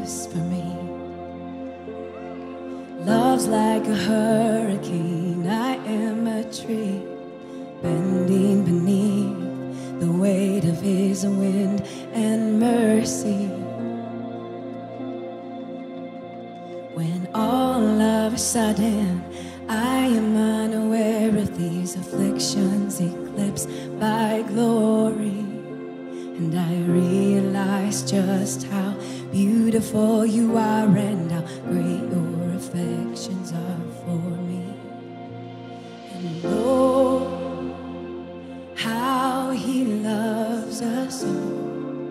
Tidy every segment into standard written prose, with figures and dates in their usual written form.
jealous for me. Love's like a hurricane, I am a tree bending beneath the weight of his wind and mercy. When all of a sudden I am unaware of these afflictions eclipsed by glory, and I realize just how beautiful you are and how great your affections are for me. And oh, how he loves us all.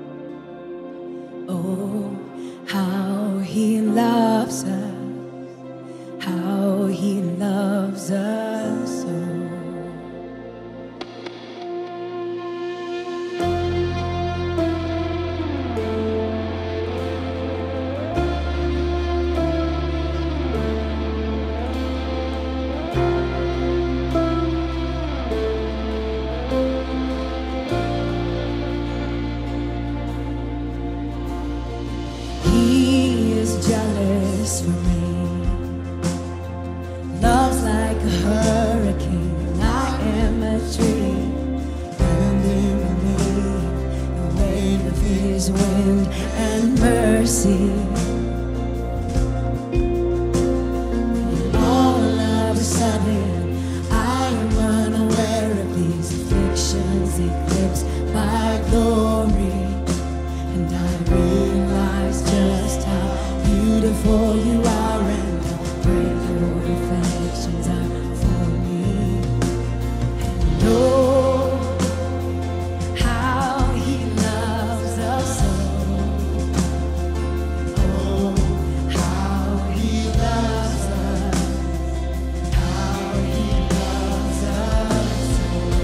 Oh, how he loves us. How he loves us so. He is jealous for me. Love's like a hurricane, I am a tree bending beneath the weight of his wind and mercy. And all of a sudden I am unaware of these afflictions eclipsed by glory, and I realize just how beautiful you are and how great your affections are for me. And oh, how he loves us so. Oh, how he loves us. How he loves us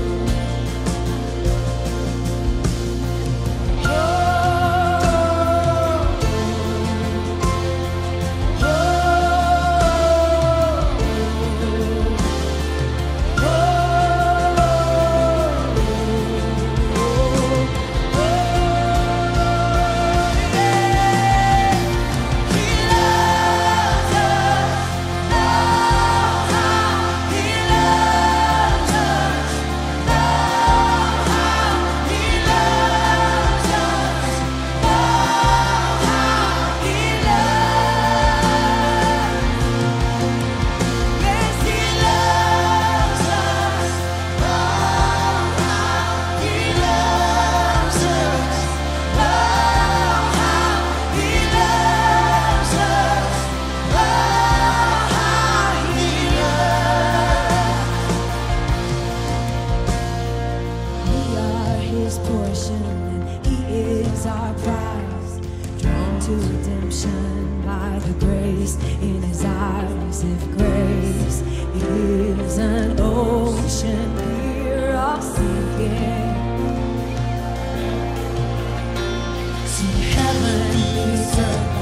portion, and he is our prize, drawn to redemption by the grace in his eyes. If grace is an ocean, we're all sinking. See, heaven is earth.